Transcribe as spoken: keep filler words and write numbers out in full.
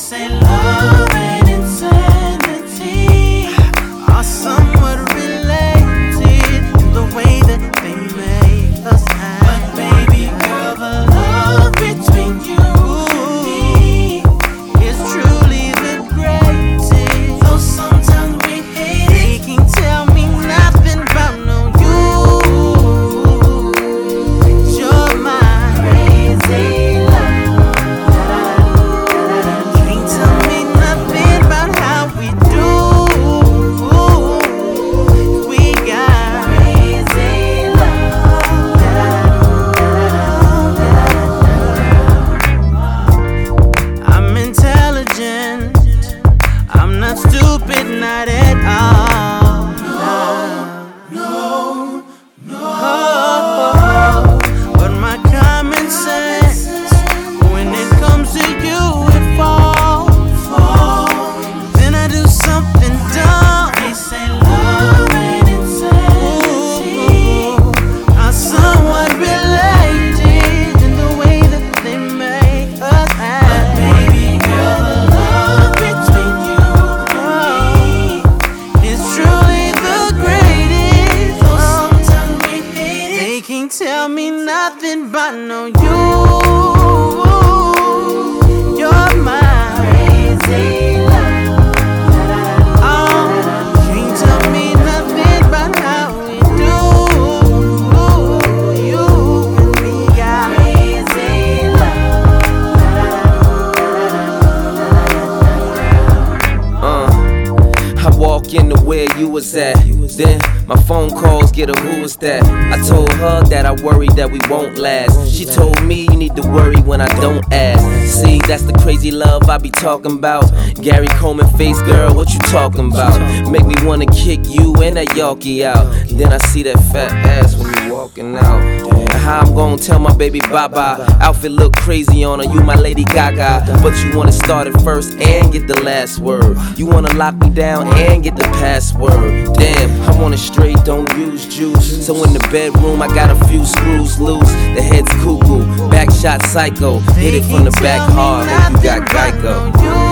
say love and insanity are somewhat related in the way that they make us act. But baby girl, the love between you and me is truly the greatest. Though sometimes we hate it, they can tell me nothing about no you. You're my crazy love. Can't tell me nothing about how we do. We got crazy love. I'm intelligent, I'm not stupid, not at all. No, no, no. But my common sense, when it comes to you, it falls. Then I do something dumb. They say love and insanity are somewhat related in the way that they make us act. But baby girl, the love between you and me is truly the greatest. Though sometimes we hate it, they can't tell me nothing but no you. You're my crazy love. Oh, can't tell me nothing but how we do. You and me got crazy Uh, I walk into where you was at. Then my phone calls get a who is that. I told her that I worry that we won't last. She told me you need to worry when I don't ask. See, that's the crazy love I be talking about. Gary Coleman face, girl, what you talking about? Make me wanna kick you and that Yorkie out. Then I see that fat ass when you walking out. And how I'm gonna tell my baby bye-bye? Outfit look crazy on her, you my Lady Gaga. But you wanna start it first and get the last word. You wanna lock me down and get the password. Damn, I want it straight, don't use juice. So in the bedroom, I got a few screws loose. The head's cuckoo, back shot psycho. Hit it from the back hard, hope you got Geico.